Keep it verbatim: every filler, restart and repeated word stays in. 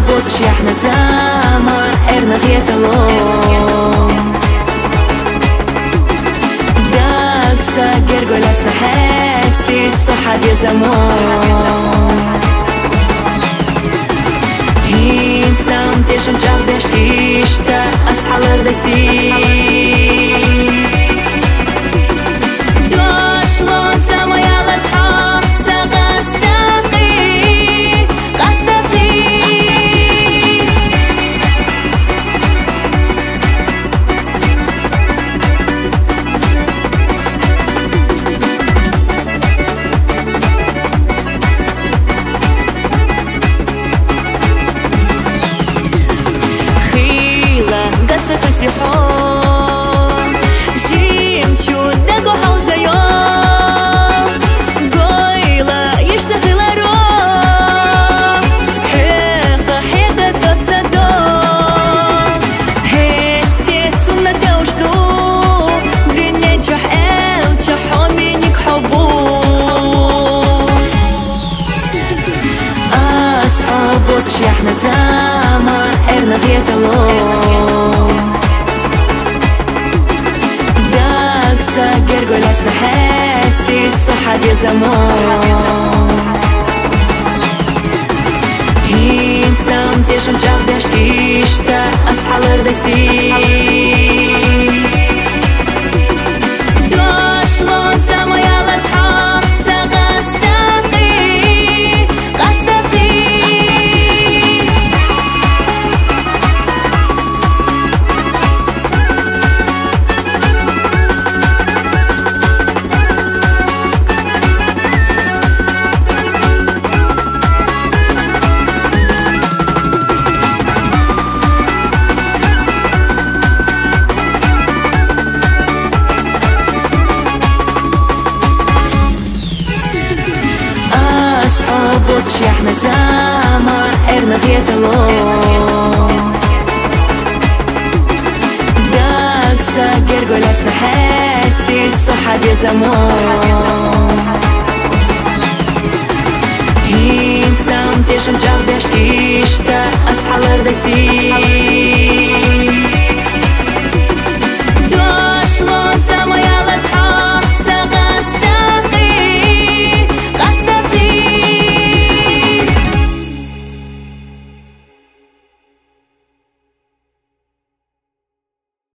بوزش يحنا زمان إرنا غيتلون داك ساقر قولتنا حستي الصحة دي زمان İnsan teşim çağdaş işte ashalarda si Doşlon samayalar hapsa qastaqi qastaqi سيحون جيمتو داقو حوزيون قويلة يشتغل روح حيقة حيقة قصدون هيك تسنة دوشدو دنيا جح ال جحو منك حبون أصحابوز شيحنا زمان إرنا غيتلون ساقر قولتنا حستي الصحة دي زمان إنسان تشم جاقداش إشتا أصحالردا si Doşlon samayalar hapsa qastaqi qastaqi بوزش يحنا زمان إرنا غيتلون داك ساقر قولتنا حستي الصحة دي زمان إنسان تشم جاقداش إشتا أصحالردا si